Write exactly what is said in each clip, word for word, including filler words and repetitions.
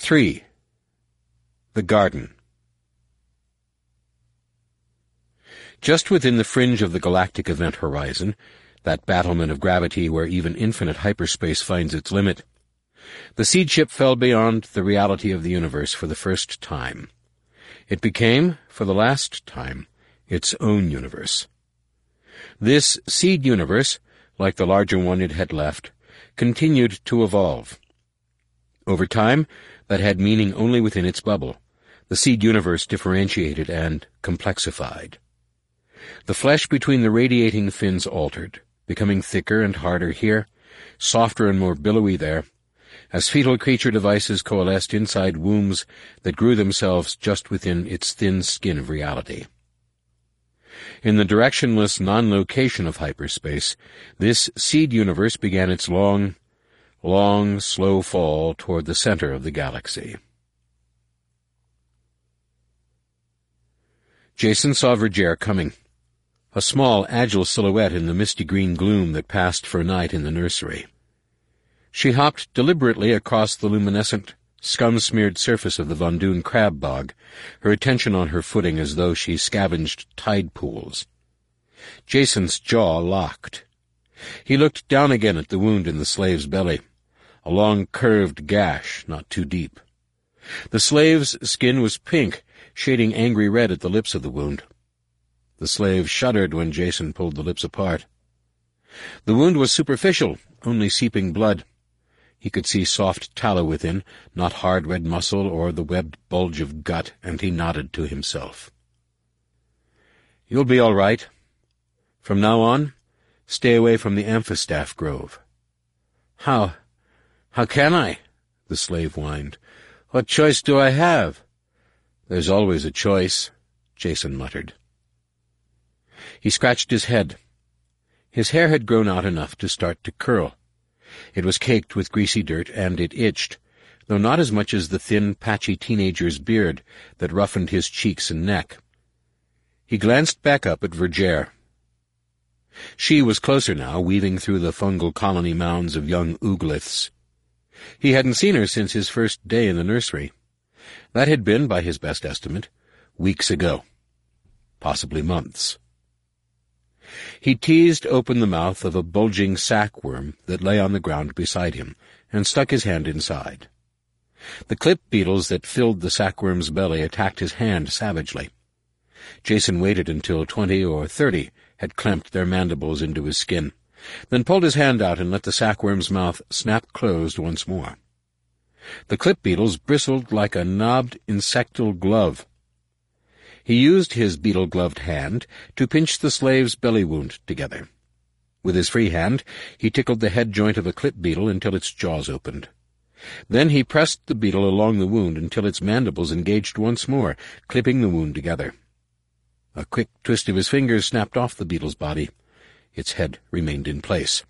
Three. The Garden. Just within the fringe of the galactic event horizon, that battlement of gravity where even infinite hyperspace finds its limit, the seed ship fell beyond the reality of the universe for the first time. It became, for the last time, its own universe. This seed universe, like the larger one it had left, continued to evolve. Over time, that had meaning only within its bubble. The seed universe differentiated and complexified. The flesh between the radiating fins altered, becoming thicker and harder here, softer and more billowy there, as fetal creature devices coalesced inside wombs that grew themselves just within its thin skin of reality. In the directionless non-location of hyperspace, this seed universe began its long, long, slow fall toward the center of the galaxy. Jason saw Vergere coming, a small, agile silhouette in the misty green gloom that passed for night in the nursery. She hopped deliberately across the luminescent, scum-smeared surface of the Von Dune crab bog, her attention on her footing as though she scavenged tide pools. Jason's jaw locked. He looked down again at the wound in the slave's belly, a long curved gash not too deep. The slave's skin was pink, shading angry red at the lips of the wound. The slave shuddered when Jason pulled the lips apart. The wound was superficial, only seeping blood. He could see soft tallow within, not hard red muscle or the webbed bulge of gut, and he nodded to himself. "You'll be all right. From now on, stay away from the Amphistaff Grove." "How? How can I?" the slave whined. "What choice do I have?" "There's always a choice," Jason muttered. He scratched his head. His hair had grown out enough to start to curl. It was caked with greasy dirt, and it itched, though not as much as the thin, patchy teenager's beard that roughened his cheeks and neck. He glanced back up at Vergere. She was closer now, weaving through the fungal colony mounds of young oogliths. He hadn't seen her since his first day in the nursery. That had been, by his best estimate, weeks ago. Possibly months. He teased open the mouth of a bulging sackworm that lay on the ground beside him, and stuck his hand inside. The clip beetles that filled the sackworm's belly attacked his hand savagely. Jason waited until twenty or thirty had clamped their mandibles into his skin, then pulled his hand out and let the sackworm's mouth snap closed once more. The clip beetles bristled like a knobbed insectal glove. He used his beetle-gloved hand to pinch the slave's belly wound together. With his free hand, he tickled the head joint of a clip beetle until its jaws opened. Then he pressed the beetle along the wound until its mandibles engaged once more, clipping the wound together. A quick twist of his fingers snapped off the beetle's body. Its head remained in place.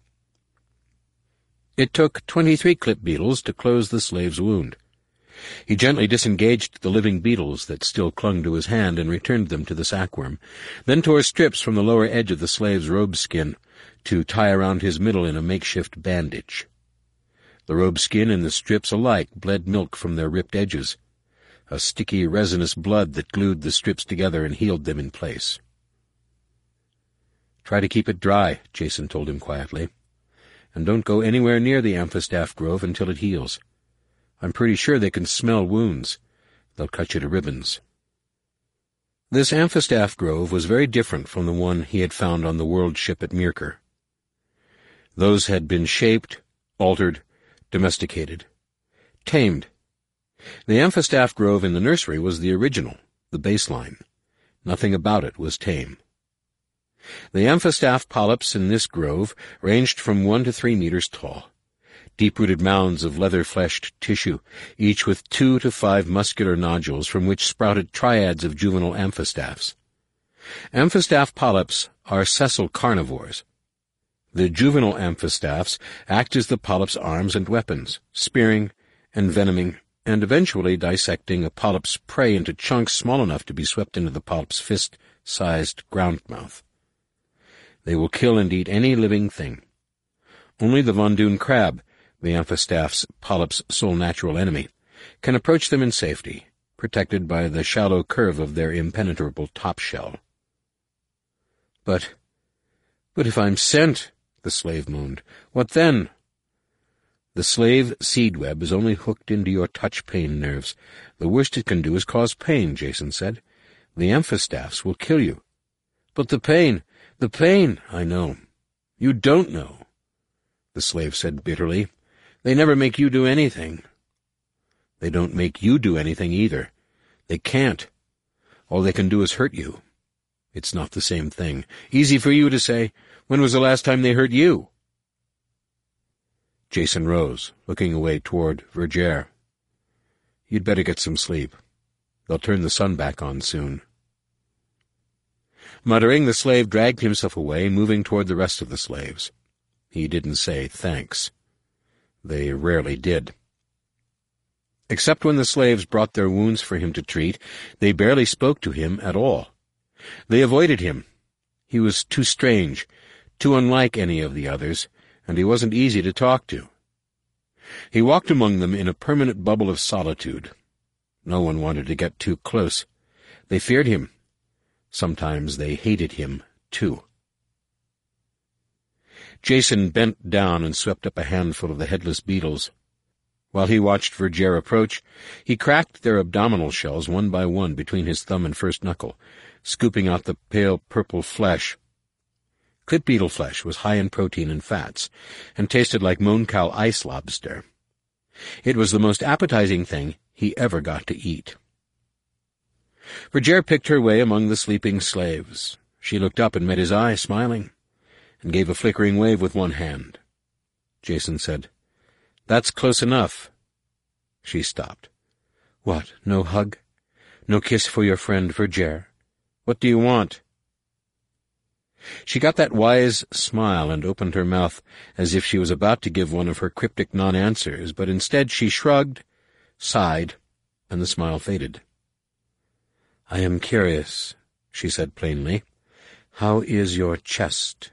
It took twenty-three clip beetles to close the slave's wound. He gently disengaged the living beetles that still clung to his hand and returned them to the sackworm, then tore strips from the lower edge of the slave's robe skin to tie around his middle in a makeshift bandage. The robe skin and the strips alike bled milk from their ripped edges, a sticky, resinous blood that glued the strips together and healed them in place. "Try to keep it dry," Jason told him quietly, "and don't go anywhere near the Amphistaff Grove until it heals. I'm pretty sure they can smell wounds. They'll cut you to ribbons." This Amphistaff Grove was very different from the one he had found on the world ship at Myrkr. Those had been shaped, altered, domesticated, tamed. The Amphistaff Grove in the nursery was the original, the baseline. Nothing about it was tame. The amphistaff polyps in this grove ranged from one to three meters tall. Deep-rooted mounds of leather-fleshed tissue, each with two to five muscular nodules from which sprouted triads of juvenile amphistaphs. Amphistaff polyps are sessile carnivores. The juvenile amphistaphs act as the polyp's arms and weapons, spearing, envenoming, and eventually dissecting a polyp's prey into chunks small enough to be swept into the polyp's fist-sized ground mouth. They will kill and eat any living thing. Only the Von Dune crab, the amphistaff's polyp's sole natural enemy, can approach them in safety, protected by the shallow curve of their impenetrable top shell. But, but if I'm sent, the slave moaned, what then? The slave seed web is only hooked into your touch pain nerves. The worst it can do is cause pain, Jason said. The amphistaphs will kill you. But the pain, the pain, I know. You don't know, the slave said bitterly. They never make you do anything. They don't make you do anything either. They can't. All they can do is hurt you. It's not the same thing. Easy for you to say. When was the last time they hurt you? Jason rose, looking away toward Vergere. You'd better get some sleep. They'll turn the sun back on soon. Muttering, the slave dragged himself away, moving toward the rest of the slaves. He didn't say thanks. They rarely did. Except when the slaves brought their wounds for him to treat, they barely spoke to him at all. They avoided him. He was too strange, too unlike any of the others, and he wasn't easy to talk to. He walked among them in a permanent bubble of solitude. No one wanted to get too close. They feared him. Sometimes they hated him, too. Jason bent down and swept up a handful of the headless beetles. While he watched Vergere approach, he cracked their abdominal shells one by one between his thumb and first knuckle, scooping out the pale purple flesh. Clip beetle flesh was high in protein and fats, and tasted like Moncal ice lobster. It was the most appetizing thing he ever got to eat. Vergere picked her way among the sleeping slaves. She looked up and met his eye, smiling, and gave a flickering wave with one hand. Jason said, "That's close enough." She stopped. "What, no hug? No kiss for your friend Vergere? What do you want?" She got that wise smile and opened her mouth as if she was about to give one of her cryptic non-answers, but instead she shrugged, sighed, and the smile faded. "I am curious," she said plainly. "How is your chest?"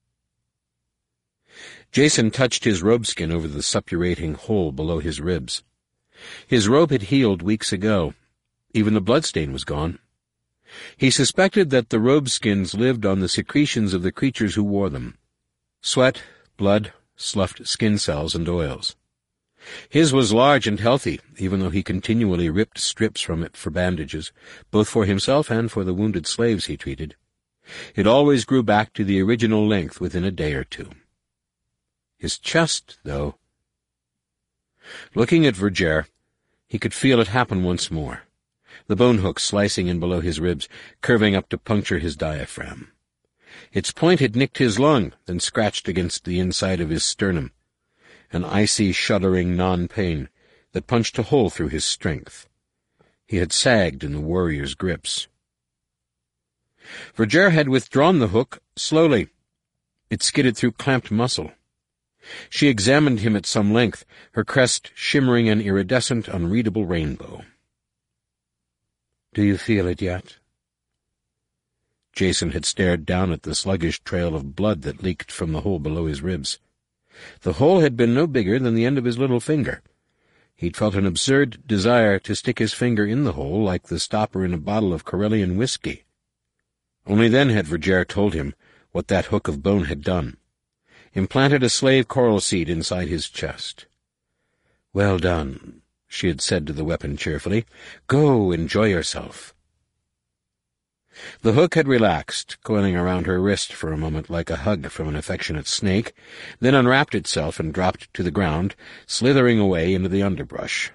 Jason touched his robeskin over the suppurating hole below his ribs. His robe had healed weeks ago. Even the bloodstain was gone. He suspected that the robeskins lived on the secretions of the creatures who wore them. Sweat, blood, sloughed skin cells, and oils. His was large and healthy, even though he continually ripped strips from it for bandages, both for himself and for the wounded slaves he treated. It always grew back to the original length within a day or two. His chest, though... Looking at Vergere, he could feel it happen once more, the bone hook slicing in below his ribs, curving up to puncture his diaphragm. Its point had nicked his lung, then scratched against the inside of his sternum, an icy, shuddering non-pain that punched a hole through his strength. He had sagged in the warrior's grips. Vergere had withdrawn the hook slowly. It skidded through clamped muscle. She examined him at some length, her crest shimmering an iridescent, unreadable rainbow. "Do you feel it yet?" Jason had stared down at the sluggish trail of blood that leaked from the hole below his ribs. The hole had been no bigger than the end of his little finger. He'd felt an absurd desire to stick his finger in the hole like the stopper in a bottle of Corellian whiskey. Only then had Vergere told him what that hook of bone had done. Implanted a slave coral seed inside his chest. "Well done," she had said to the weapon cheerfully. "Go, enjoy yourself." The hook had relaxed, coiling around her wrist for a moment like a hug from an affectionate snake, then unwrapped itself and dropped to the ground, slithering away into the underbrush.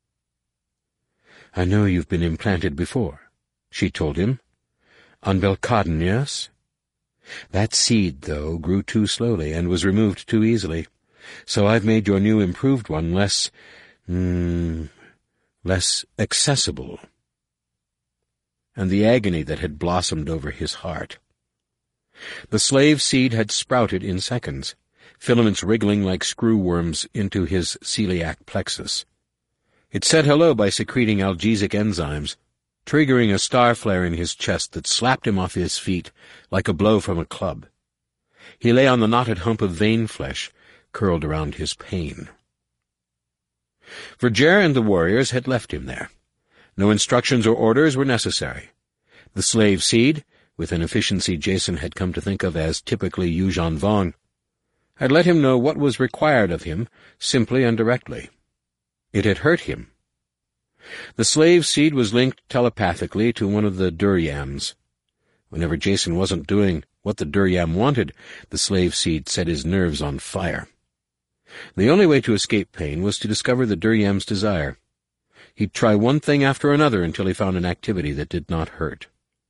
"I know you've been implanted before," she told him. "On Belcodden, yes? That seed, though, grew too slowly and was removed too easily, so I've made your new improved one less, mm, less accessible." And the agony that had blossomed over his heart. The slave seed had sprouted in seconds, filaments wriggling like screwworms into his celiac plexus. It said hello by secreting algesic enzymes, triggering a star flare in his chest that slapped him off his feet like a blow from a club. He lay on the knotted hump of vein flesh, curled around his pain. Vergere and the warriors had left him there. No instructions or orders were necessary. The slave seed, with an efficiency Jason had come to think of as typically Yuuzhan Vong, had let him know what was required of him, simply and directly. It had hurt him. The slave seed was linked telepathically to one of the Duryams. Whenever Jason wasn't doing what the Duryam wanted, the slave seed set his nerves on fire. The only way to escape pain was to discover the Duryam's desire. He'd try one thing after another until he found an activity that did not hurt.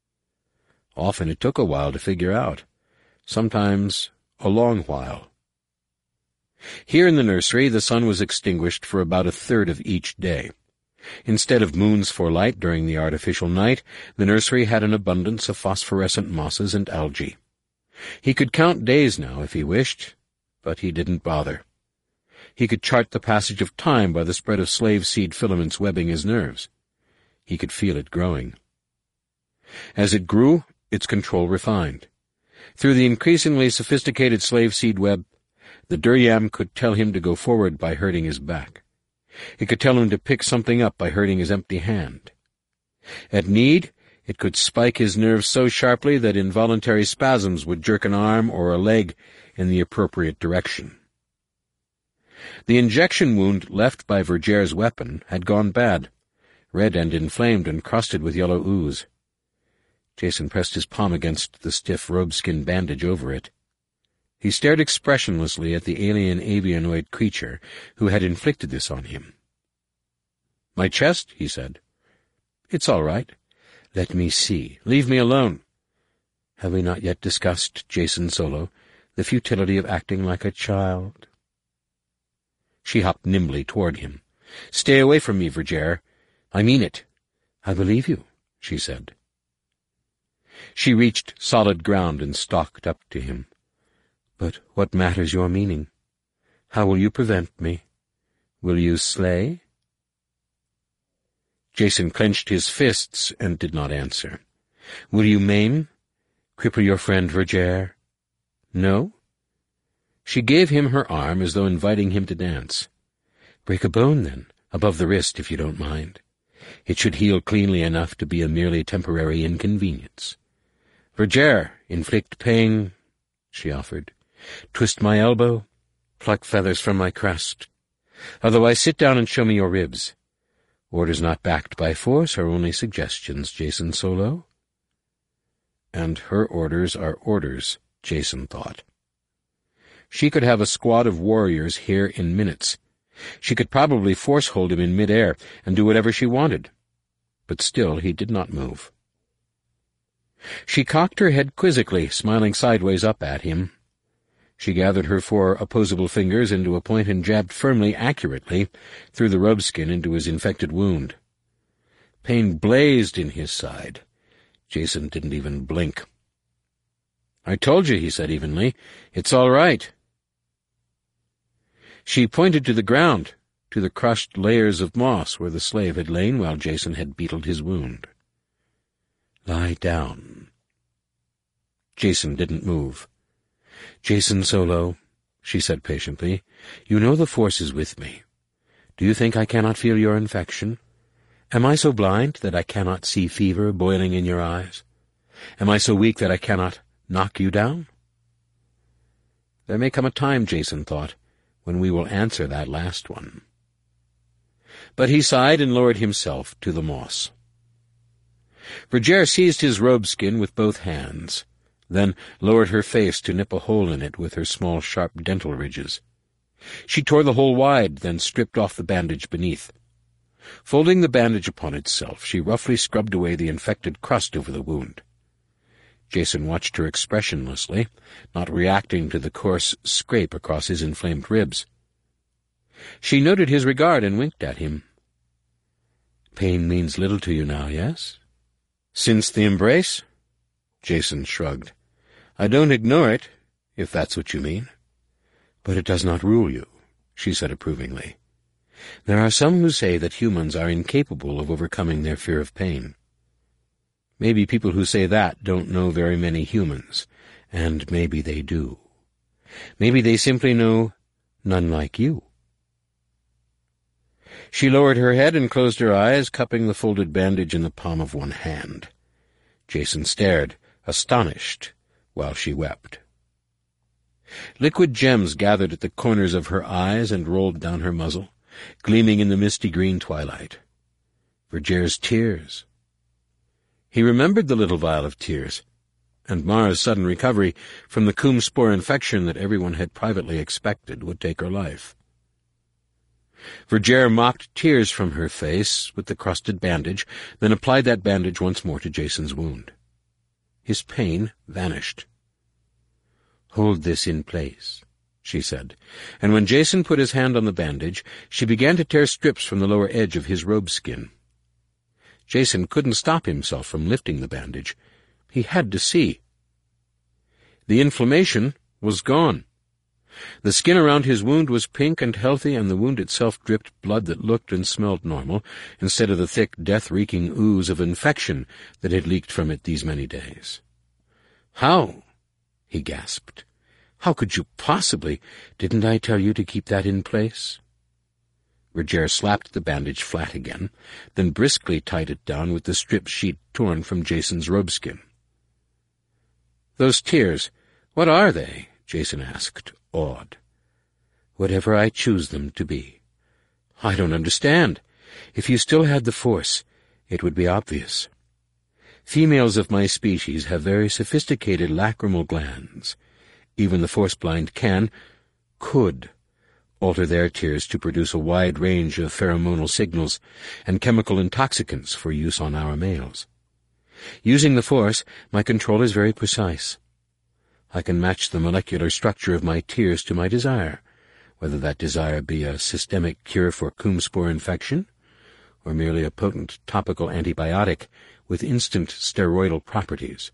Often it took a while to figure out, sometimes a long while. Here in the nursery, the sun was extinguished for about a third of each day. Instead of moons for light during the artificial night, the nursery had an abundance of phosphorescent mosses and algae. He could count days now if he wished, but he didn't bother. He could chart the passage of time by the spread of slave seed filaments webbing his nerves. He could feel it growing. As it grew, its control refined. Through the increasingly sophisticated slave seed web, the Duryam could tell him to go forward by hurting his back. It could tell him to pick something up by hurting his empty hand. At need, it could spike his nerves so sharply that involuntary spasms would jerk an arm or a leg in the appropriate direction. The injection wound left by Vergere's weapon had gone bad, red and inflamed and crusted with yellow ooze. Jason pressed his palm against the stiff robe-skin bandage over it. He stared expressionlessly at the alien avianoid creature who had inflicted this on him. "My chest," he said. "It's all right. Let me see. Leave me alone. Have we not yet discussed, Jason Solo, the futility of acting like a child?" She hopped nimbly toward him. "Stay away from me, Vergere. I mean it." "I believe you," she said. She reached solid ground and stalked up to him. "But what matters your meaning? How will you prevent me? Will you slay?" Jason clenched his fists and did not answer. "Will you maim? Cripple your friend Vergere? No?" She gave him her arm as though inviting him to dance. "Break a bone, then, above the wrist, if you don't mind. It should heal cleanly enough to be a merely temporary inconvenience. Vergere, inflict pain," she offered. "Twist my elbow, pluck feathers from my crest. Otherwise sit down and show me your ribs. Orders not backed by force are only suggestions, Jason Solo." And her orders are orders, Jason thought. She could have a squad of warriors here in minutes. She could probably force-hold him in mid-air and do whatever she wanted. But still he did not move. She cocked her head quizzically, smiling sideways up at him. She gathered her four opposable fingers into a point and jabbed firmly, accurately, through the robe-skin into his infected wound. Pain blazed in his side. Jason didn't even blink. "I told you," he said evenly. "It's all right." She pointed to the ground, to the crushed layers of moss where the slave had lain while Jason had beetled his wound. "Lie down." Jason didn't move. "Jason Solo," she said patiently, "you know the Force is with me. Do you think I cannot feel your infection? Am I so blind that I cannot see fever boiling in your eyes? Am I so weak that I cannot knock you down?" There may come a time, Jason thought, when we will answer that last one. But he sighed and lowered himself to the moss. Vergere seized his robe-skin with both hands, then lowered her face to nip a hole in it with her small, sharp dental ridges. She tore the hole wide, then stripped off the bandage beneath. Folding the bandage upon itself, she roughly scrubbed away the infected crust over the wound. Jason watched her expressionlessly, not reacting to the coarse scrape across his inflamed ribs. She noted his regard and winked at him. "Pain means little to you now, yes?" "Since the embrace?" Jason shrugged. "I don't ignore it, if that's what you mean." "But it does not rule you," she said approvingly. "There are some who say that humans are incapable of overcoming their fear of pain. Maybe people who say that don't know very many humans, and maybe they do. Maybe they simply know none like you." She lowered her head and closed her eyes, cupping the folded bandage in the palm of one hand. Jason stared, astonished, while she wept. Liquid gems gathered at the corners of her eyes and rolled down her muzzle, gleaming in the misty green twilight. Verger's tears. He remembered the little vial of tears, and Mara's sudden recovery from the Coom spore infection that everyone had privately expected would take her life. Verger mopped tears from her face with the crusted bandage, then applied that bandage once more to Jason's wound. His pain vanished. "Hold this in place," she said, and when Jason put his hand on the bandage, she began to tear strips from the lower edge of his robe skin. Jason couldn't stop himself from lifting the bandage. He had to see. The inflammation was gone. The skin around his wound was pink and healthy, and the wound itself dripped blood that looked and smelled normal, instead of the thick, death-reeking ooze of infection that had leaked from it these many days. "How?" he gasped. "How could you possibly? Didn't I tell you to keep that in place?" Verger slapped the bandage flat again, then briskly tied it down with the strip sheet torn from Jason's robeskin. "Those tears, what are they?" Jason asked, awed. "Whatever I choose them to be." "I don't understand. If you still had the Force, it would be obvious. Females of my species have very sophisticated lacrimal glands. Even the Force-blind can, could, alter their tears to produce a wide range of pheromonal signals and chemical intoxicants for use on our males. Using the Force, my control is very precise. I can match the molecular structure of my tears to my desire, whether that desire be a systemic cure for Coom spore infection, or merely a potent topical antibiotic with instant steroidal properties."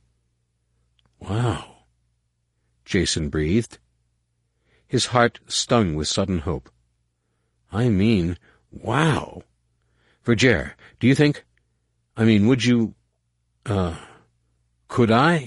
"Wow," Jason breathed. His heart stung with sudden hope. "I mean, wow. Verger, do you think... I mean, would you... Uh... could I?"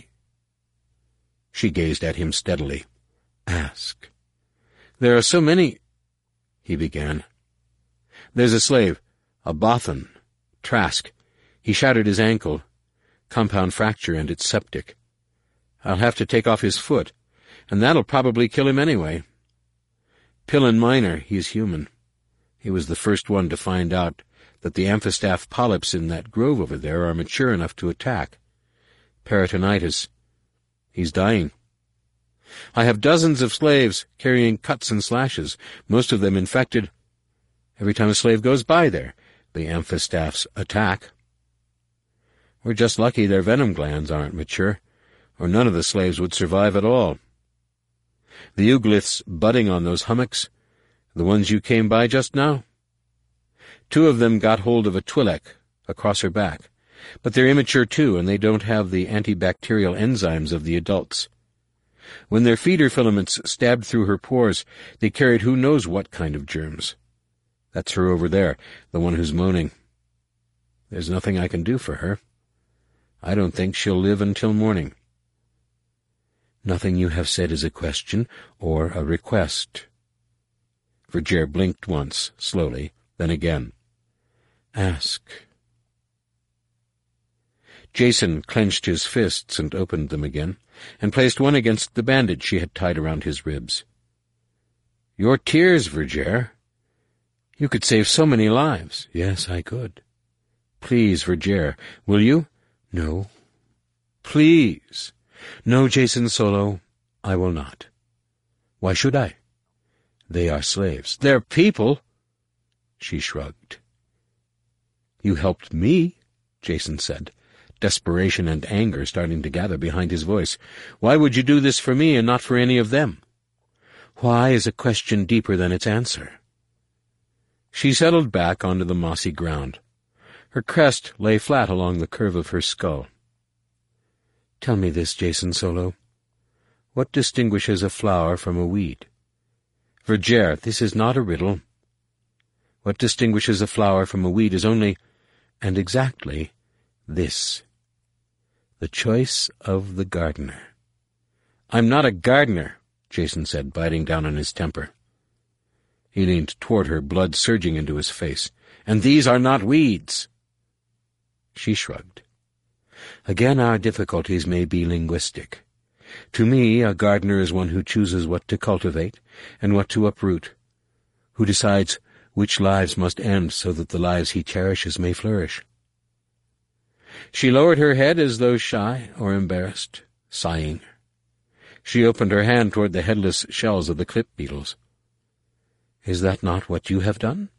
She gazed at him steadily. "Ask." "There are so many—" he began. "There's a slave, a Bothan, Trask. He shattered his ankle. Compound fracture, and it's septic. I'll have to take off his foot, and that'll probably kill him anyway. Pillin Minor, he's human. He was the first one to find out that the amphistaff polyps in that grove over there are mature enough to attack. Peritonitis. He's dying. I have dozens of slaves carrying cuts and slashes, most of them infected. Every time a slave goes by there, the amphistaffs attack. We're just lucky their venom glands aren't mature, or none of the slaves would survive at all. The Ugliths budding on those hummocks, the ones you came by just now? Two of them got hold of a Twi'lek across her back, but they're immature too, and they don't have the antibacterial enzymes of the adults. When their feeder filaments stabbed through her pores, they carried who knows what kind of germs. That's her over there, the one who's moaning. There's nothing I can do for her. I don't think she'll live until morning." "Nothing you have said is a question or a request." Verger blinked once, slowly, then again. "Ask." Jason clenched his fists and opened them again, and placed one against the bandage she had tied around his ribs. "Your tears, Verger. You could save so many lives." "Yes, I could." "Please, Verger, will you?" "No." "Please." "No, Jason Solo, I will not." "Why should I?" "They are slaves." "They're people." She shrugged. "You helped me," Jason said, desperation and anger starting to gather behind his voice. "Why would you do this for me and not for any of them?" "Why is a question deeper than its answer." She settled back onto the mossy ground. Her crest lay flat along the curve of her skull. "Tell me this, Jason Solo. What distinguishes a flower from a weed?" "Verger, this is not a riddle. What distinguishes a flower from a weed is only, and exactly, this: the choice of the gardener." "I'm not a gardener," Jason said, biting down on his temper. He leaned toward her, blood surging into his face. "And these are not weeds." She shrugged. "Again, our difficulties may be linguistic. To me, a gardener is one who chooses what to cultivate and what to uproot, who decides which lives must end so that the lives he cherishes may flourish." She lowered her head as though shy or embarrassed, sighing. She opened her hand toward the headless shells of the clip beetles. "Is that not what you have done?"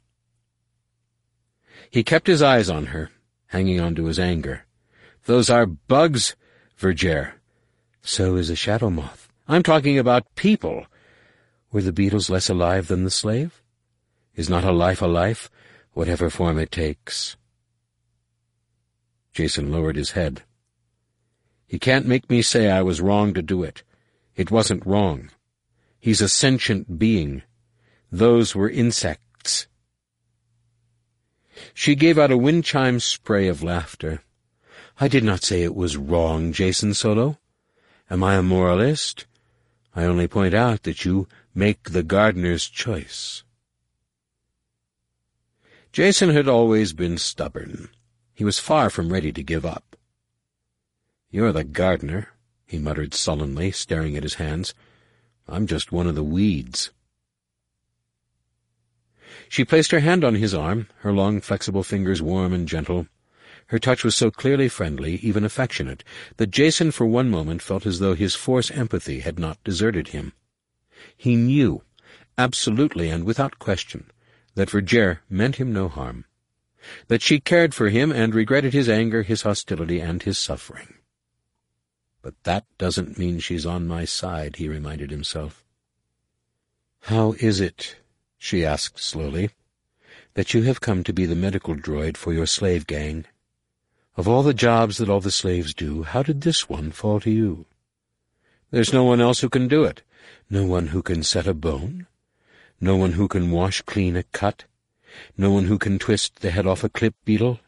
He kept his eyes on her, hanging on to his anger. "Those are bugs, Vergere." "So is a shadow moth." "I'm talking about people." "Were the beetles less alive than the slave? Is not a life a life, whatever form it takes?" Jason lowered his head. "He can't make me say I was wrong to do it. It wasn't wrong. He's a sentient being. Those were insects." She gave out a wind-chime spray of laughter. "I did not say it was wrong, Jason Solo. Am I a moralist? I only point out that you make the gardener's choice." Jason had always been stubborn. He was far from ready to give up. "You're the gardener," he muttered sullenly, staring at his hands. "I'm just one of the weeds." She placed her hand on his arm, her long, flexible fingers warm and gentle. Her touch was so clearly friendly, even affectionate, that Jason for one moment felt as though his force empathy had not deserted him. He knew, absolutely and without question, that Vergere meant him no harm, that she cared for him and regretted his anger, his hostility, and his suffering. "But that doesn't mean she's on my side," he reminded himself. "How is it," she asked slowly, "that you have come to be the medical droid for your slave gang? Of all the jobs that all the slaves do, how did this one fall to you?" "There's no one else who can do it." "No one who can set a bone? No one who can wash clean a cut? No one who can twist the head off a clip beetle?"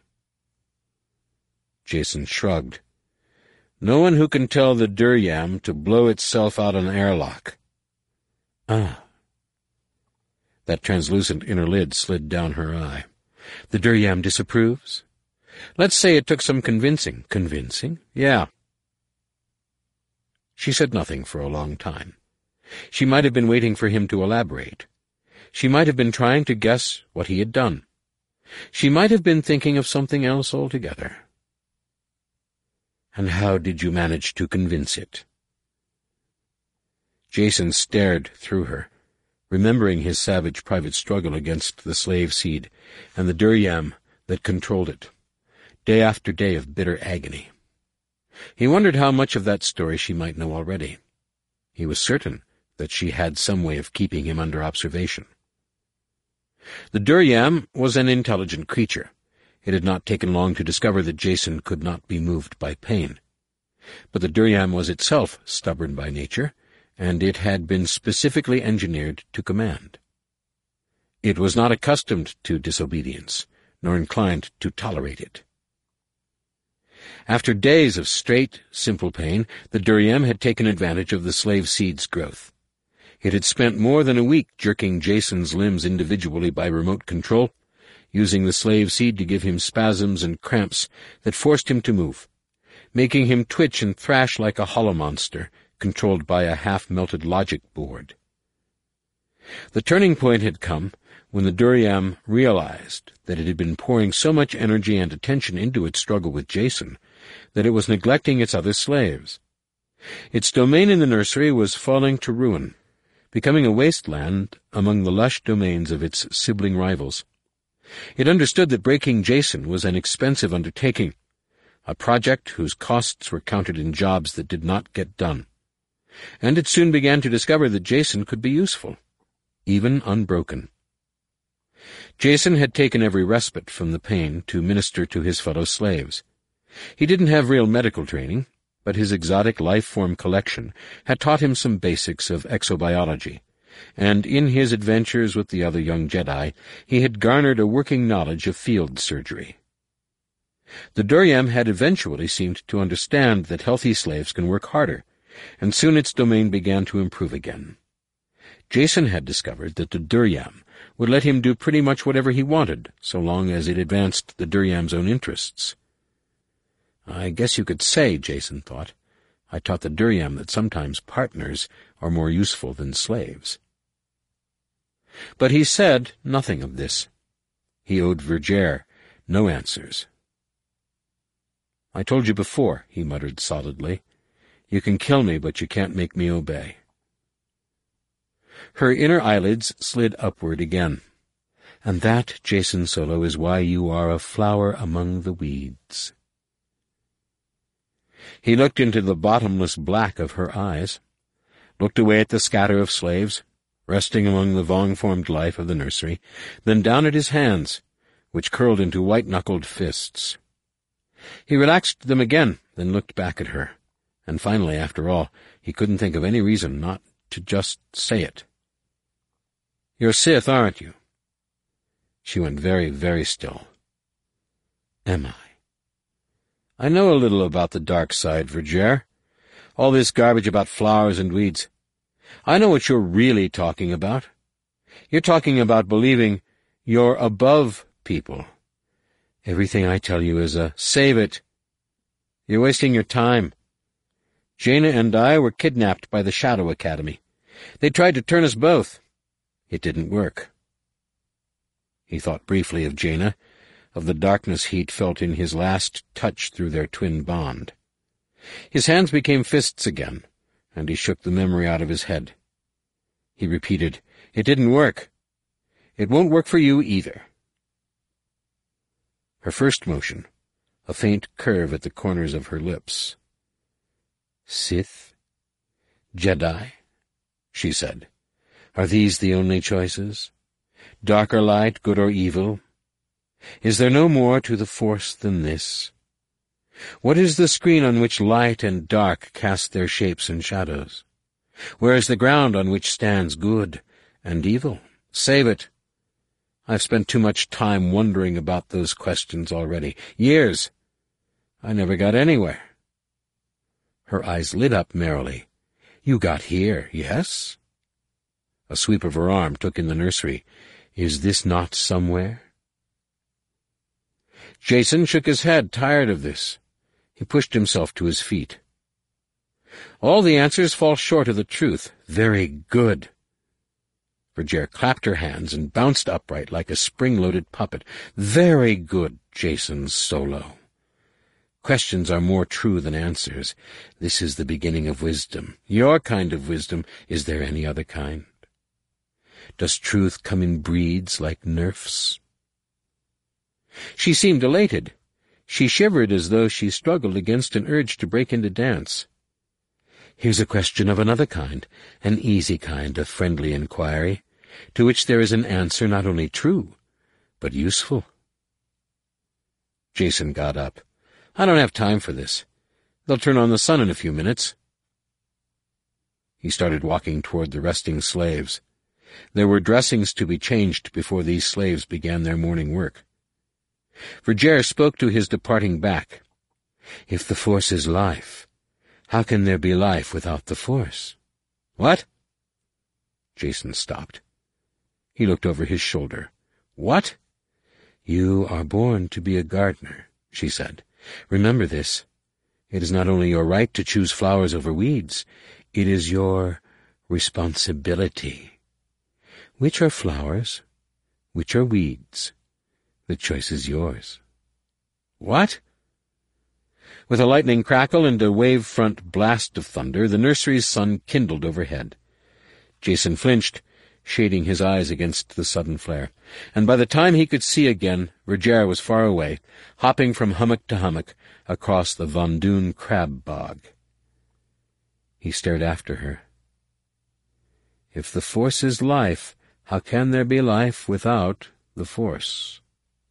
Jason shrugged. "No one who can tell the Duryam to blow itself out an airlock." "Ah." That translucent inner lid slid down her eye. "The Duryam disapproves?" "Let's say it took some convincing." "Convincing?" "Yeah." She said nothing for a long time. She might have been waiting for him to elaborate. She might have been trying to guess what he had done. She might have been thinking of something else altogether. "And how did you manage to convince it?" Jason stared through her, remembering his savage private struggle against the slave seed and the Duryam that controlled it, day after day of bitter agony. He wondered how much of that story she might know already. He was certain that she had some way of keeping him under observation. The Duryam was an intelligent creature. It had not taken long to discover that Jason could not be moved by pain. But the Duryam was itself stubborn by nature, and it had been specifically engineered to command. It was not accustomed to disobedience, nor inclined to tolerate it. After days of straight, simple pain, the Duryam had taken advantage of the slave seed's growth. It had spent more than a week jerking Jason's limbs individually by remote control, using the slave seed to give him spasms and cramps that forced him to move, making him twitch and thrash like a hollow monster controlled by a half-melted logic board. The turning point had come when the Duryam realized that it had been pouring so much energy and attention into its struggle with Jason that it was neglecting its other slaves. Its domain in the nursery was falling to ruin, becoming a wasteland among the lush domains of its sibling rivals. It understood that breaking Jason was an expensive undertaking, a project whose costs were counted in jobs that did not get done. And it soon began to discover that Jason could be useful, even unbroken. Jason had taken every respite from the pain to minister to his fellow slaves. He didn't have real medical training, but his exotic life-form collection had taught him some basics of exobiology, and in his adventures with the other young Jedi, he had garnered a working knowledge of field surgery. The Duryam had eventually seemed to understand that healthy slaves can work harder, and soon its domain began to improve again. Jason had discovered that the Duryam would let him do pretty much whatever he wanted, so long as it advanced the Duryam's own interests. I guess you could say, Jason thought, I taught the Duryam that sometimes partners are more useful than slaves. But he said nothing of this. He owed Vergere no answers. I told you before, he muttered solidly. You can kill me, but you can't make me obey. Her inner eyelids slid upward again. And that, Jason Solo, is why you are a flower among the weeds. He looked into the bottomless black of her eyes, looked away at the scatter of slaves, resting among the vong-formed life of the nursery, then down at his hands, which curled into white-knuckled fists. He relaxed them again, then looked back at her, and finally, after all, he couldn't think of any reason not to just say it. You're Sith, aren't you? She went very, very still. Am I? I know a little about the dark side, Vergere. All this garbage about flowers and weeds. I know what you're really talking about. You're talking about believing you're above people. Everything I tell you is a save it. You're wasting your time. Jaina and I were kidnapped by the Shadow Academy. They tried to turn us both. It didn't work. He thought briefly of Jaina, of the darkness he'd felt in his last touch through their twin bond. His hands became fists again, and he shook the memory out of his head. He repeated, It didn't work. It won't work for you either. Her first motion, a faint curve at the corners of her lips. Sith? Jedi? She said. Are these the only choices? Dark or light, good or evil? Is there no more to the Force than this? What is the screen on which light and dark cast their shapes and shadows? Where is the ground on which stands good and evil? Save it. I've spent too much time wondering about those questions already. Years. I never got anywhere. Her eyes lit up merrily. You got here, yes? A sweep of her arm took in the nursery. Is this not somewhere? Jason shook his head, tired of this. He pushed himself to his feet. All the answers fall short of the truth. Very good. Vergere clapped her hands and bounced upright like a spring-loaded puppet. Very good, Jason Solo. Questions are more true than answers. This is the beginning of wisdom. Your kind of wisdom. Is there any other kind? Does truth come in breeds like nerfs? She seemed elated. She shivered as though she struggled against an urge to break into dance. Here's a question of another kind, an easy kind of friendly inquiry, to which there is an answer not only true, but useful. Jason got up. I don't have time for this. They'll turn on the sun in a few minutes. He started walking toward the resting slaves. There were dressings to be changed before these slaves began their morning work. Vergere spoke to his departing back. If the Force is life, how can there be life without the Force? What? Jason stopped. He looked over his shoulder. What? You are born to be a gardener, she said. Remember this. It is not only your right to choose flowers over weeds, it is your responsibility. Which are flowers? Which are weeds? The choice is yours. What? With a lightning crackle and a wave-front blast of thunder, the nursery's sun kindled overhead. Jason flinched, shading his eyes against the sudden flare, and by the time he could see again, Vergere was far away, hopping from hummock to hummock across the Von Dune crab bog. He stared after her. If the Force is life, how can there be life without the Force?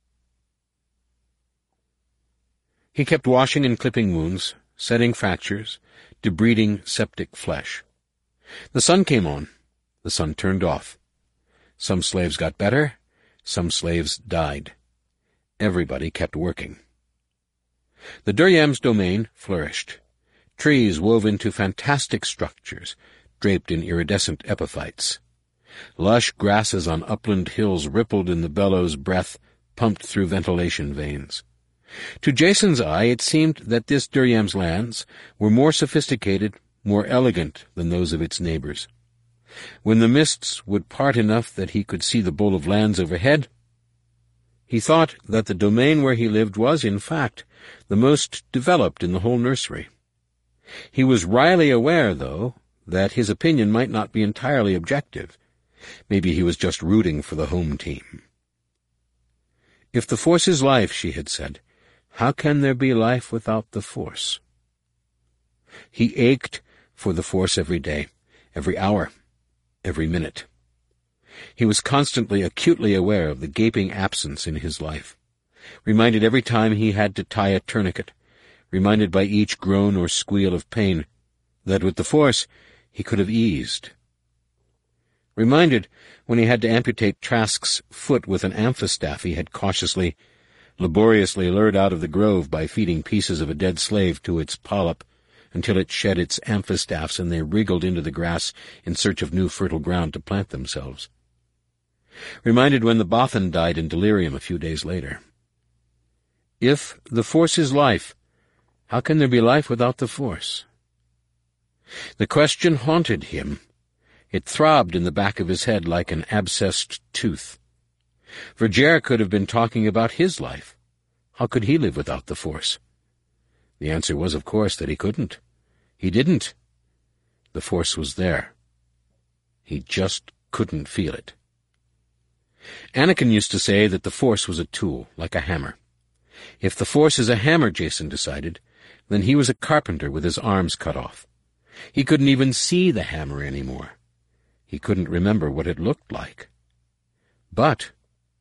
He kept washing and clipping wounds, setting fractures, debriding septic flesh. The sun came on. The sun turned off. Some slaves got better. Some slaves died. Everybody kept working. The Duryam's domain flourished. Trees wove into fantastic structures, draped in iridescent epiphytes. Lush grasses on upland hills rippled in the bellows breath pumped through ventilation veins. To Jason's eye it seemed that this Duryam's lands were more sophisticated, more elegant than those of its neighbors. When the mists would part enough that he could see the bowl of lands overhead, he thought that the domain where he lived was, in fact, the most developed in the whole nursery. He was wryly aware, though, that his opinion might not be entirely objective. Maybe he was just rooting for the home team. If the Force is life, she had said, how can there be life without the Force? He ached for the Force every day, every hour, every minute. He was constantly acutely aware of the gaping absence in his life, reminded every time he had to tie a tourniquet, reminded by each groan or squeal of pain that with the Force he could have eased. Reminded when he had to amputate Trask's foot with an amphistaff he had cautiously, laboriously lured out of the grove by feeding pieces of a dead slave to its polyp until it shed its amphistaffs and they wriggled into the grass in search of new fertile ground to plant themselves. Reminded when the Bothan died in delirium a few days later. If the Force is life, how can there be life without the Force? The question haunted him. It throbbed in the back of his head like an abscessed tooth. Vergere could have been talking about his life. How could he live without the Force? The answer was, of course, that he couldn't. He didn't. The Force was there. He just couldn't feel it. Anakin used to say that the Force was a tool, like a hammer. If the Force is a hammer, Jason decided, then he was a carpenter with his arms cut off. He couldn't even see the hammer anymore. He couldn't remember what it looked like. But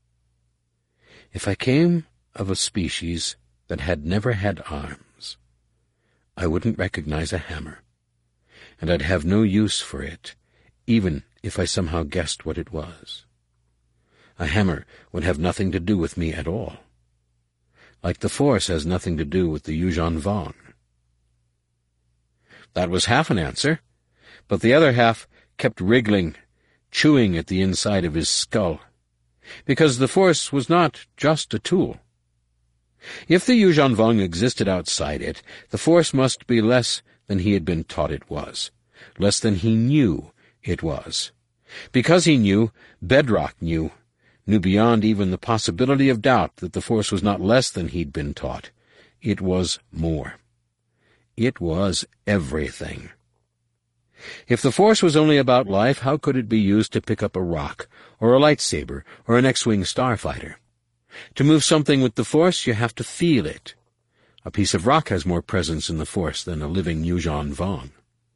if I came of a species that had never had arms, I wouldn't recognize a hammer, and I'd have no use for it, even if I somehow guessed what it was. A hammer would have nothing to do with me at all, like the Force has nothing to do with the Yuuzhan Vong. That was half an answer, but the other half kept wriggling, chewing at the inside of his skull, because the Force was not just a tool. If the Yuuzhan Vong existed outside it, the Force must be less than he had been taught it was, less than he knew it was. Because he knew, Bedrock knew, knew beyond even the possibility of doubt that the Force was not less than he'd been taught. It was more. It was everything. If the Force was only about life, how could it be used to pick up a rock, or a lightsaber, or an X-Wing starfighter? To move something with the Force, you have to feel it. A piece of rock has more presence in the Force than a living Yuuzhan Vong.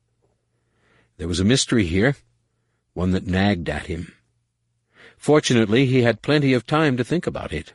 There was a mystery here, one that nagged at him. Fortunately, he had plenty of time to think about it.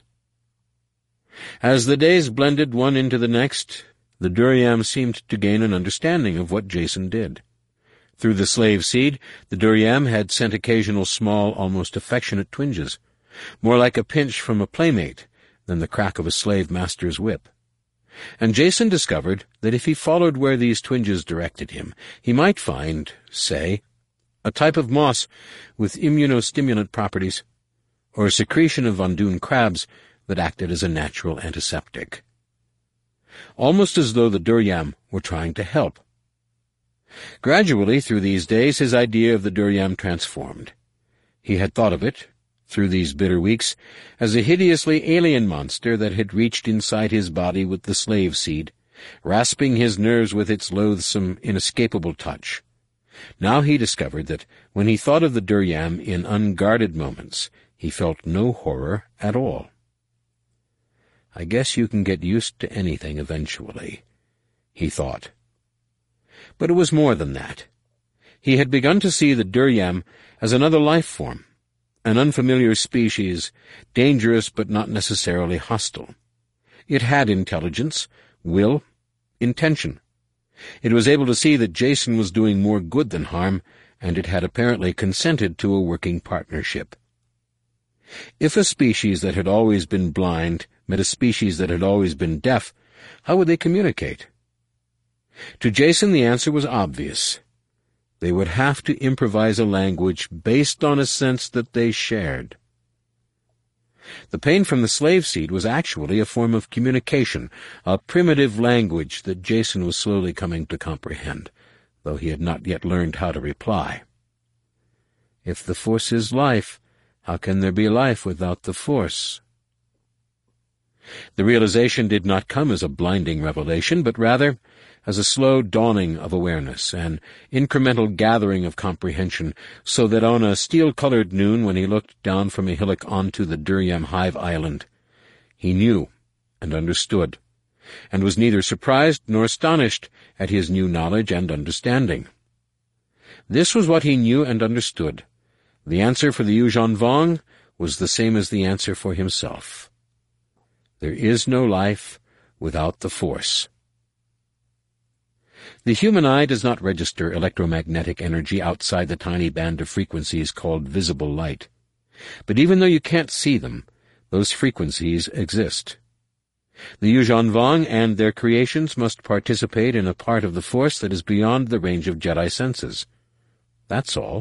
As the days blended one into the next, the Duryam seemed to gain an understanding of what Jason did. Through the slave seed, the Duryam had sent occasional small, almost affectionate twinges, more like a pinch from a playmate than the crack of a slave master's whip. And Jason discovered that if he followed where these twinges directed him, he might find, say, a type of moss with immunostimulant properties, or a secretion of Vondoon crabs that acted as a natural antiseptic. Almost as though the Duryam were trying to help. Gradually, through these days, his idea of the Duryam transformed. He had thought of it, through these bitter weeks, as a hideously alien monster that had reached inside his body with the slave seed, rasping his nerves with its loathsome, inescapable touch. Now he discovered that when he thought of the Duryam in unguarded moments, he felt no horror at all. I guess you can get used to anything eventually, he thought. But it was more than that. He had begun to see the Duryam as another life form, an unfamiliar species, dangerous but not necessarily hostile. It had intelligence, will, intention. It was able to see that Jason was doing more good than harm, and it had apparently consented to a working partnership. If a species that had always been blind met a species that had always been deaf, how would they communicate? To Jason the answer was obvious. They would have to improvise a language based on a sense that they shared. The pain from the slave seed was actually a form of communication, a primitive language that Jason was slowly coming to comprehend, though he had not yet learned how to reply. If the Force is life, how can there be life without the Force? The realization did not come as a blinding revelation, but rather as a slow dawning of awareness, an incremental gathering of comprehension, so that on a steel-colored noon, when he looked down from a hillock onto the Duryam Hive Island, he knew and understood, and was neither surprised nor astonished at his new knowledge and understanding. This was what he knew and understood. The answer for the Yuuzhan Vong was the same as the answer for himself. There is no life without the Force. The human eye does not register electromagnetic energy outside the tiny band of frequencies called visible light. But even though you can't see them, those frequencies exist. The Yuuzhan Vong and their creations must participate in a part of the Force that is beyond the range of Jedi senses. That's all.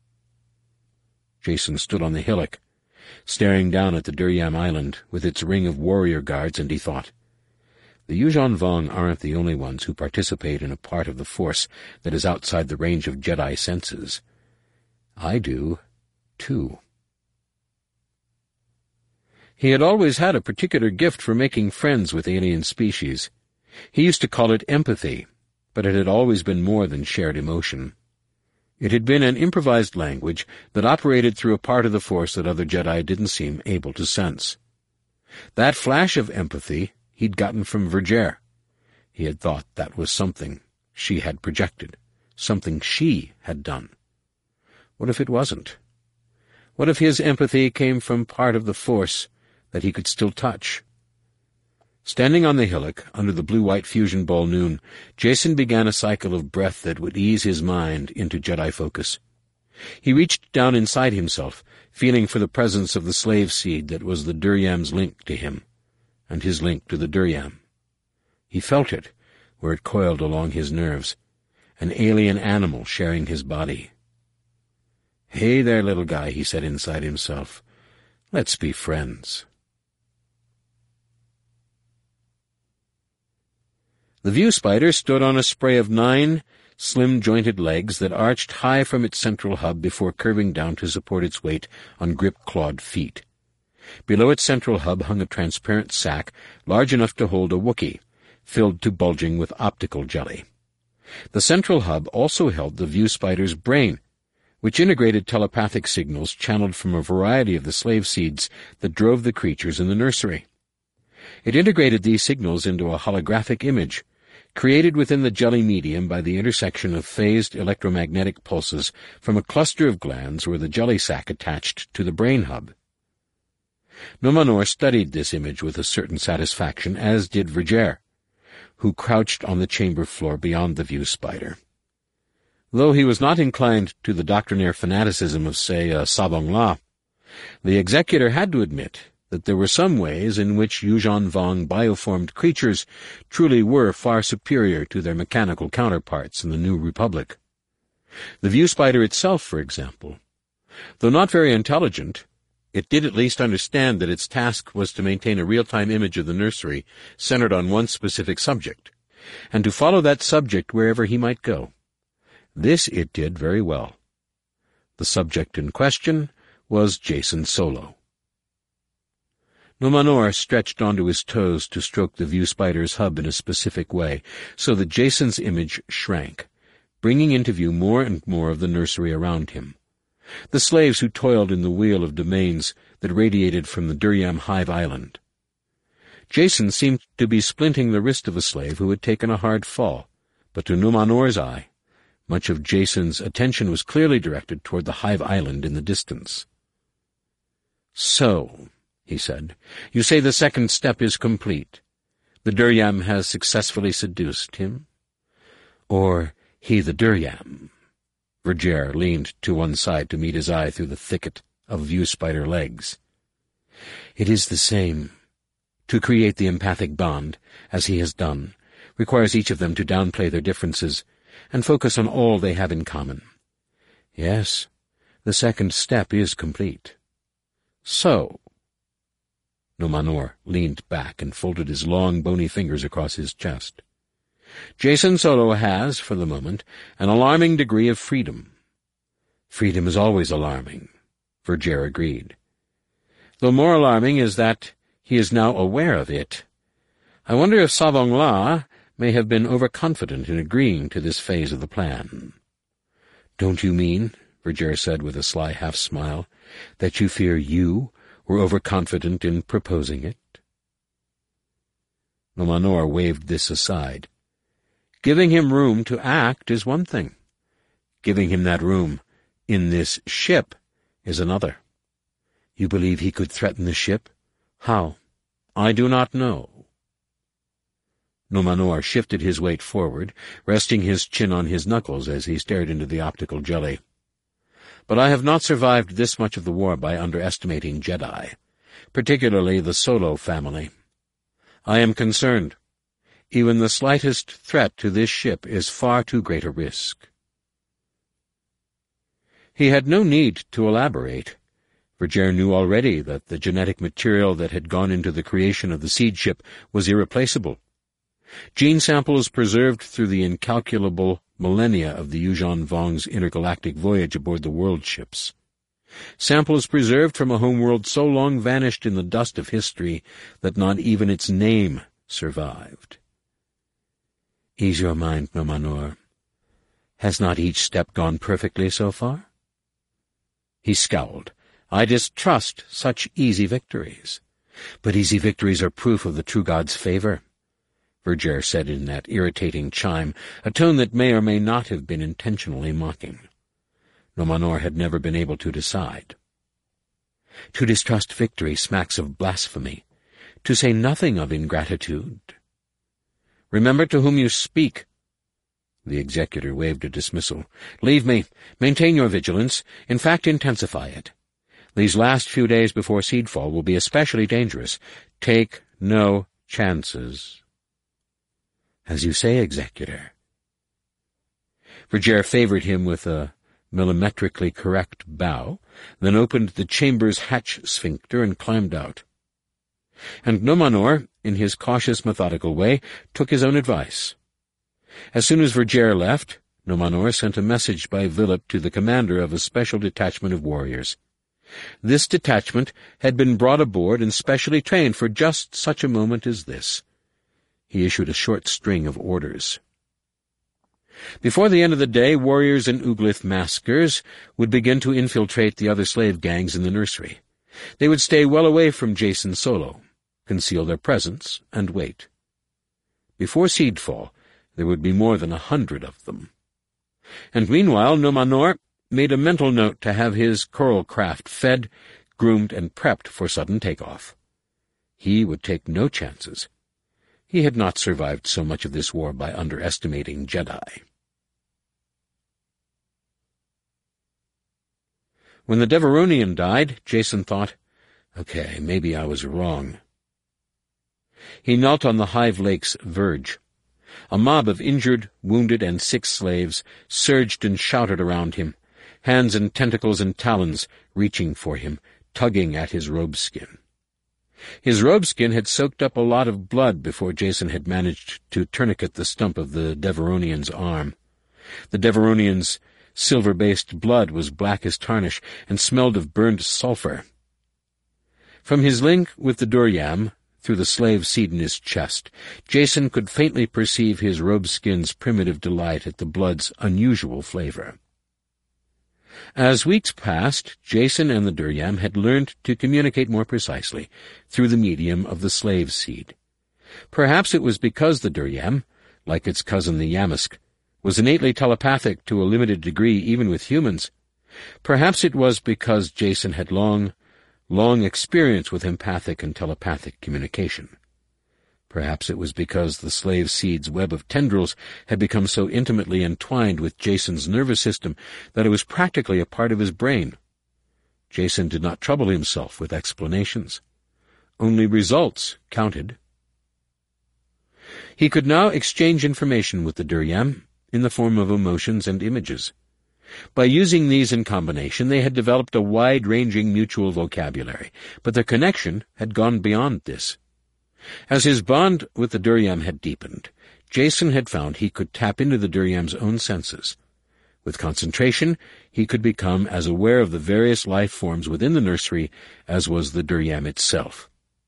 Jason stood on the hillock, staring down at the Duryam Island with its ring of warrior guards, and he thought, the Yuuzhan Vong aren't the only ones who participate in a part of the Force that is outside the range of Jedi senses. I do, too. He had always had a particular gift for making friends with alien species. He used to call it empathy, but it had always been more than shared emotion. It had been an improvised language that operated through a part of the Force that other Jedi didn't seem able to sense. That flash of empathy he'd gotten from Vergere. He had thought that was something she had projected, something she had done. What if it wasn't? What if his empathy came from part of the Force that he could still touch? Standing on the hillock, under the blue-white fusion ball noon, Jason began a cycle of breath that would ease his mind into Jedi focus. He reached down inside himself, feeling for the presence of the slave seed that was the Duryam's link to him, and his link to the Duryam. He felt it, where it coiled along his nerves, an alien animal sharing his body. "Hey there, little guy," he said inside himself. "Let's be friends." The view spider stood on a spray of nine slim-jointed legs that arched high from its central hub before curving down to support its weight on grip-clawed feet. Below its central hub hung a transparent sack large enough to hold a Wookiee, filled to bulging with optical jelly. The central hub also held the view spider's brain, which integrated telepathic signals channeled from a variety of the slave seeds that drove the creatures in the nursery. It integrated these signals into a holographic image, created within the jelly medium by the intersection of phased electromagnetic pulses from a cluster of glands where the jelly sac attached to the brain hub. Numenor studied this image with a certain satisfaction, as did Vergere, who crouched on the chamber floor beyond the view spider. Though he was not inclined to the doctrinaire fanaticism of, say, a Sabong La, the executor had to admit that there were some ways in which Yuuzhan Vong bioformed creatures truly were far superior to their mechanical counterparts in the New Republic. The view spider itself, for example. Though not very intelligent, it did at least understand that its task was to maintain a real-time image of the nursery centered on one specific subject, and to follow that subject wherever he might go. This it did very well. The subject in question was Jacen Solo. Numenor stretched onto his toes to stroke the view spider's hub in a specific way, so that Jacen's image shrank, bringing into view more and more of the nursery around him. The slaves who toiled in the wheel of domains that radiated from the Duryam Hive Island. Jacen seemed to be splinting the wrist of a slave who had taken a hard fall, but to Numenor's eye, much of Jacen's attention was clearly directed toward the Hive Island in the distance. "So," he said, "you say the second step is complete. The Duryam has successfully seduced him? Or he the Duryam?" Vergere leaned to one side to meet his eye through the thicket of view spider legs. "It is the same. To create the empathic bond, as he has done, requires each of them to downplay their differences, and focus on all they have in common. Yes, the second step is complete. So— Numenor leaned back and folded his long, bony fingers across his chest. Jacen Solo has, for the moment, an alarming degree of freedom. Freedom is always alarming, Verger agreed. Though more alarming is that he is now aware of it. I wonder if Savong La may have been overconfident in agreeing to this phase of the plan. Don't you mean, Verger said with a sly half-smile, that you fear you were overconfident in proposing it? Numenor waved this aside. Giving him room to act is one thing. Giving him that room in this ship is another. You believe he could threaten the ship? How? I do not know. Numenor shifted his weight forward, resting his chin on his knuckles as he stared into the optical jelly. But I have not survived this much of the war by underestimating Jedi, particularly the Solo family. I am concerned. Even the slightest threat to this ship is far too great a risk. He had no need to elaborate. Verger knew already that the genetic material that had gone into the creation of the seed ship was irreplaceable. Gene samples preserved through the incalculable millennia of the Yuuzhan Vong's intergalactic voyage aboard the world ships. Samples preserved from a homeworld so long vanished in the dust of history that not even its name survived. Ease your mind, Numenor. Has not each step gone perfectly so far? He scowled. I distrust such easy victories. But easy victories are proof of the true God's favor, Verger said in that irritating chime, a tone that may or may not have been intentionally mocking. Numenor had never been able to decide. To distrust victory smacks of blasphemy, to say nothing of ingratitude. Remember to whom you speak. The executor waved a dismissal. Leave me. Maintain your vigilance. In fact, intensify it. These last few days before Seedfall will be especially dangerous. Take no chances. As you say, executor. Verger favored him with a millimetrically correct bow, then opened the chamber's hatch sphincter and climbed out. And Numenor, in his cautious, methodical way, took his own advice. As soon as Verger left, Numenor sent a message by Vilip to the commander of a special detachment of warriors. This detachment had been brought aboard and specially trained for just such a moment as this. He issued a short string of orders. Before the end of the day, warriors in Uglith maskers would begin to infiltrate the other slave gangs in the nursery. They would stay well away from Jacen Solo, conceal their presence, and wait. Before Seedfall, there would be more than a hundred of them. And meanwhile, Numenor made a mental note to have his coral craft fed, groomed, and prepped for sudden takeoff. He would take no chances. He had not survived so much of this war by underestimating Jedi. When the Devaronian died, Jacen thought, okay, maybe I was wrong. He knelt on the Hive Lake's verge. A mob of injured, wounded, and sick slaves surged and shouted around him, hands and tentacles and talons reaching for him, tugging at his robeskin. His robeskin had soaked up a lot of blood before Jacen had managed to tourniquet the stump of the Devaronian's arm. The Devaronian's silver-based blood was black as tarnish and smelled of burned sulphur. From his link with the Duryam, through the slave seed in his chest, Jacen could faintly perceive his robeskin's primitive delight at the blood's unusual flavor. As weeks passed, Jacen and the Duryam had learned to communicate more precisely through the medium of the slave seed. Perhaps it was because the Duryam, like its cousin the Yammask, was innately telepathic to a limited degree even with humans. Perhaps it was because Jacen had long, long experience with empathic and telepathic communication. Perhaps it was because the slave seed's web of tendrils had become so intimately entwined with Jacen's nervous system that it was practically a part of his brain. Jacen did not trouble himself with explanations. Only results counted. He could now exchange information with the Duryam, in the form of emotions and images. By using these in combination, they had developed a wide-ranging mutual vocabulary, but their connection had gone beyond this. As his bond with the Duryam had deepened, Jason had found he could tap into the Duryam's own senses. With concentration, he could become as aware of the various life forms within the nursery as was the Duryam itself.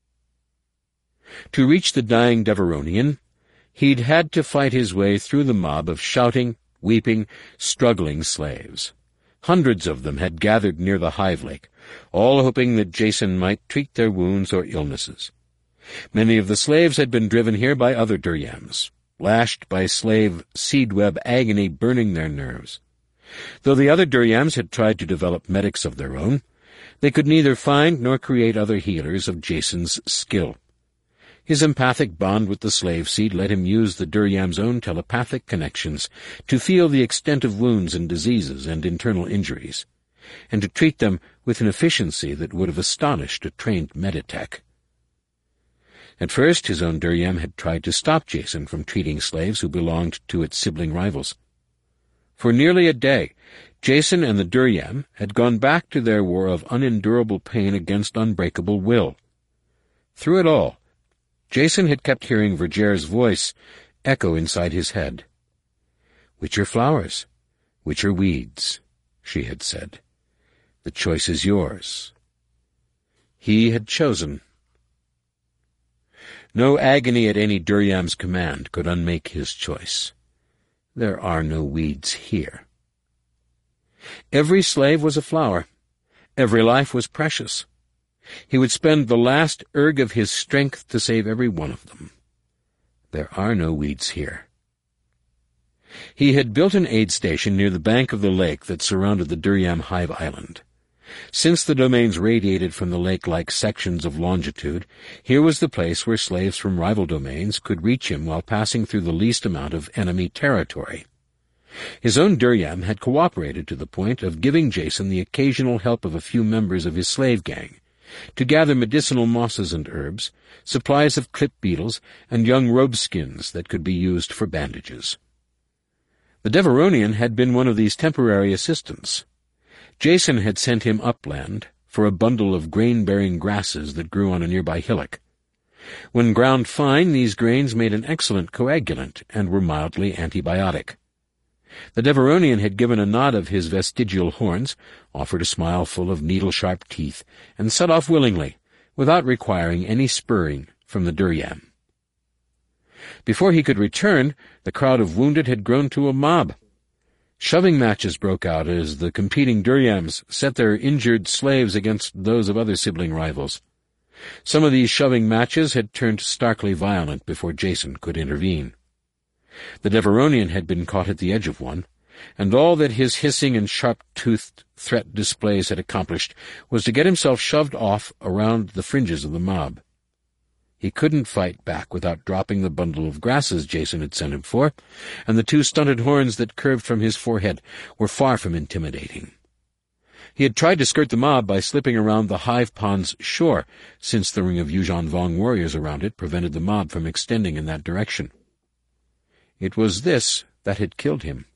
To reach the dying Devaronian, he'd had to fight his way through the mob of shouting, weeping, struggling slaves. Hundreds of them had gathered near the hive lake, all hoping that Jason might treat their wounds or illnesses. Many of the slaves had been driven here by other Duryams, lashed by slave seed-web agony burning their nerves. Though the other Duryams had tried to develop medics of their own, they could neither find nor create other healers of Jason's skill. His empathic bond with the slave seed let him use the Duryam's own telepathic connections to feel the extent of wounds and diseases and internal injuries, and to treat them with an efficiency that would have astonished a trained meditech. At first, his own Duryam had tried to stop Jason from treating slaves who belonged to its sibling rivals. For nearly a day, Jason and the Duryam had gone back to their war of unendurable pain against unbreakable will. Through it all, Jason had kept hearing Vergere's voice echo inside his head. "Which are flowers? Which are weeds?" she had said. "The choice is yours." He had chosen. No agony at any Duryam's command could unmake his choice. There are no weeds here. Every slave was a flower. Every life was precious. He would spend the last erg of his strength to save every one of them. There are no weeds here. He had built an aid station near the bank of the lake that surrounded the Duryam hive island. Since the domains radiated from the lake like sections of longitude, here was the place where slaves from rival domains could reach him while passing through the least amount of enemy territory. His own Duryam had cooperated to the point of giving Jason the occasional help of a few members of his slave gang, to gather medicinal mosses and herbs, supplies of clip beetles, and young robe skins that could be used for bandages. The Devaronian had been one of these temporary assistants. Jason had sent him upland for a bundle of grain-bearing grasses that grew on a nearby hillock. When ground fine, these grains made an excellent coagulant and were mildly antibiotic. The Devaronian had given a nod of his vestigial horns, offered a smile full of needle-sharp teeth, and set off willingly, without requiring any spurring from the Duryam. Before he could return, the crowd of wounded had grown to a mob. Shoving matches broke out as the competing Duryams set their injured slaves against those of other sibling rivals. Some of these shoving matches had turned starkly violent before Jason could intervene. The Devaronian had been caught at the edge of one, and all that his hissing and sharp-toothed threat displays had accomplished was to get himself shoved off around the fringes of the mob. He couldn't fight back without dropping the bundle of grasses Jason had sent him for, and the two stunted horns that curved from his forehead were far from intimidating. He had tried to skirt the mob by slipping around the hive pond's shore, since the ring of Yuuzhan Vong warriors around it prevented the mob from extending in that direction. It was this that had killed him.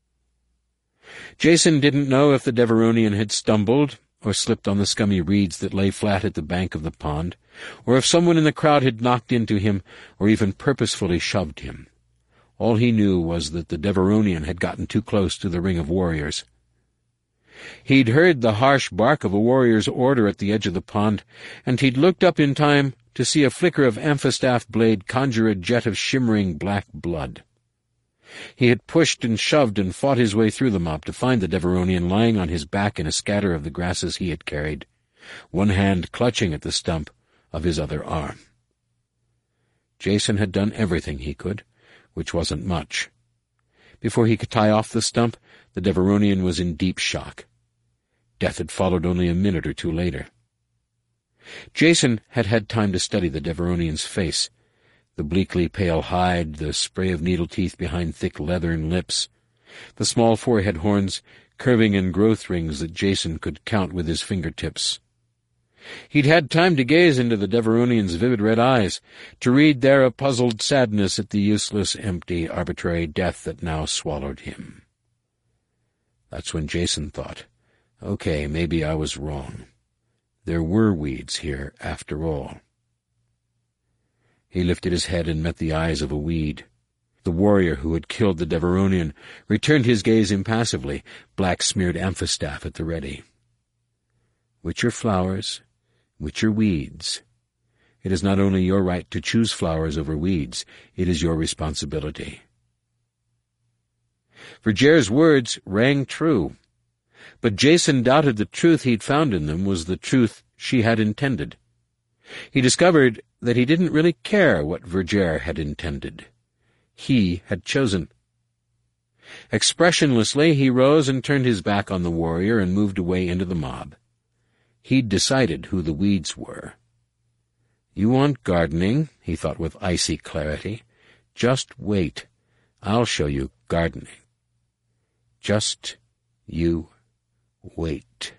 Jason didn't know if the Devaronian had stumbled or slipped on the scummy reeds that lay flat at the bank of the pond, or if someone in the crowd had knocked into him or even purposefully shoved him. All he knew was that the Devaronian had gotten too close to the ring of warriors. He'd heard the harsh bark of a warrior's order at the edge of the pond, and he'd looked up in time to see a flicker of amphistaff blade conjure a jet of shimmering black blood. He had pushed and shoved and fought his way through the mob to find the Devaronian lying on his back in a scatter of the grasses he had carried, one hand clutching at the stump of his other arm. Jason had done everything he could, which wasn't much. Before he could tie off the stump, the Devaronian was in deep shock. Death had followed only a minute or two later. Jason had had time to study the Devaronian's face, the bleakly pale hide, the spray of needle teeth behind thick leathern lips, the small forehead horns curving in growth rings that Jason could count with his fingertips. He'd had time to gaze into the Deveronian's vivid red eyes, to read there a puzzled sadness at the useless, empty, arbitrary death that now swallowed him. That's when Jason thought, okay, maybe I was wrong. There were weeds here, after all. He lifted his head and met the eyes of a weed. The warrior who had killed the Deveronian returned his gaze impassively, black-smeared amphistaff at the ready. Which are flowers, which are weeds? It is not only your right to choose flowers over weeds, it is your responsibility. Vergere's words rang true, but Jason doubted the truth he'd found in them was the truth she had intended. He discovered that he didn't really care what Vergere had intended. He had chosen. Expressionlessly, he rose and turned his back on the warrior and moved away into the mob. He'd decided who the weeds were. You want gardening, he thought with icy clarity. Just wait. I'll show you gardening. Just you wait.